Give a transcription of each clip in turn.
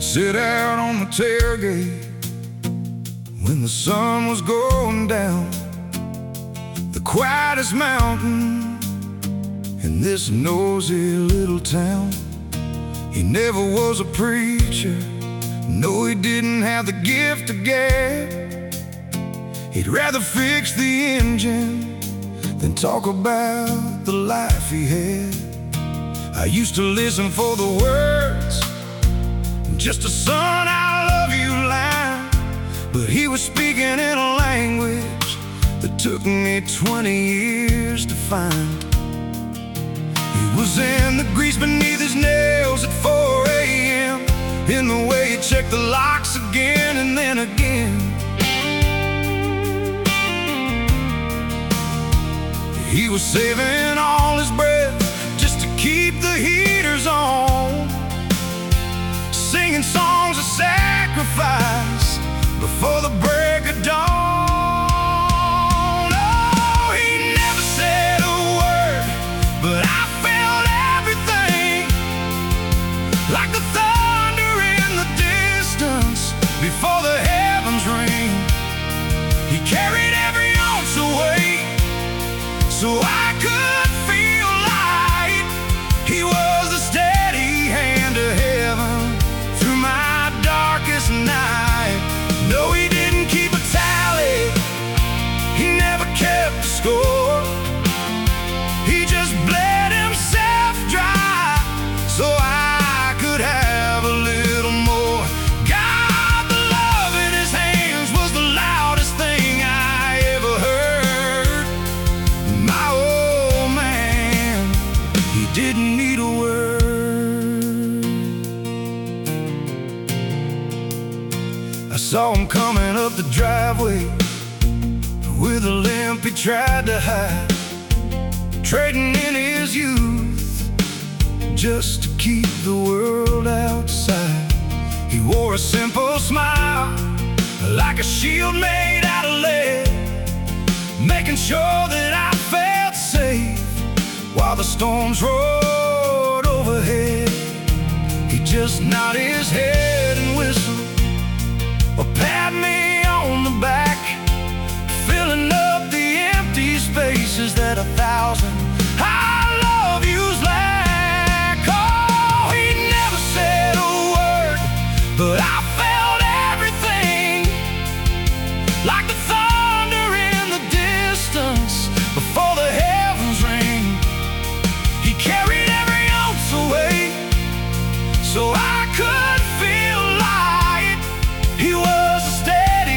sit out on the tailgate when the sun was going down. The quietest mountain in this nosy little town. He never was a preacher, no, he didn't have the gift of gab. He'd rather fix the engine than talk about the life he had. I used to listen for the words, just a son, I love you line. But he was speaking in a language that took me 20 years to find. He was in the grease beneath his nails at 4 a.m., in the way he checked the locks again and then again. He was saving all his breath just to keep the heaters on, singing songs of sacrifice before the break of dawn. Oh, he never said a word, but I felt everything, like the thunder in the distance before the heavens ring. He carried every ounce of weight so I could feel light. He was the steady hand of heaven through my darkest night. No, he didn't keep a tally, he never kept a score. He just bled himself dry so I could have a little more. God, the love in his hands was the loudest thing I ever heard. My old man, he didn't need a word. I saw him coming up the driveway with a limp he tried to hide, trading in his youth just to keep the world outside. He wore a simple smile, like a shield made out of lead, making sure that I felt safe while the storms roared overhead. He just nodded his head and whistled, or pat me on the back, filling up the empty spaces that 1,000 I love yous lack. Oh, he never said a word, but I felt everything, like the thunder in the distance before the heavens ring. He carried every ounce of weight so I could feel light. He was a steady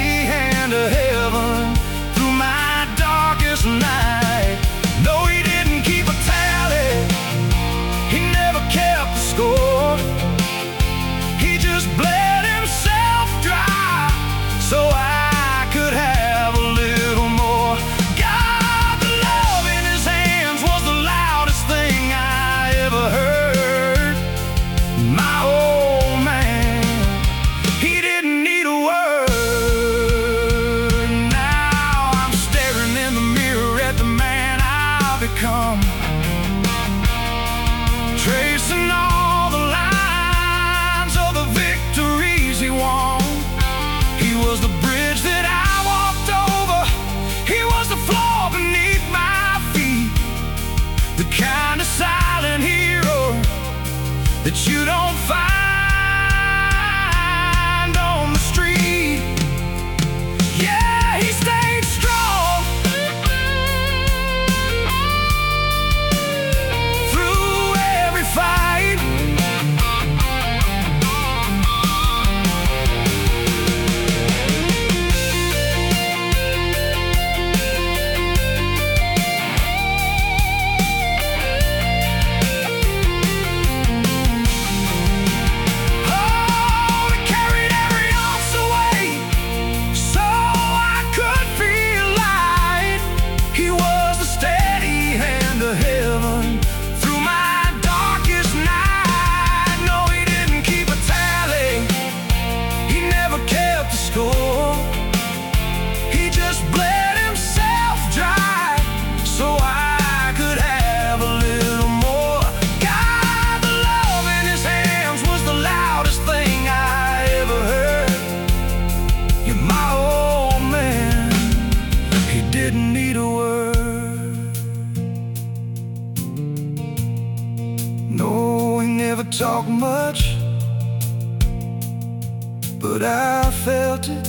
felt it,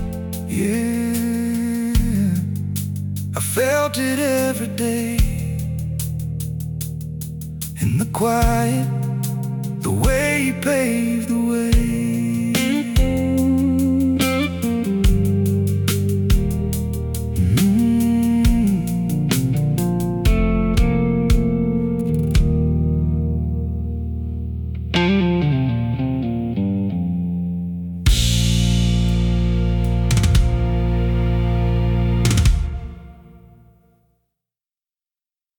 yeah, I felt it every day. In the quiet, the way he paved the way.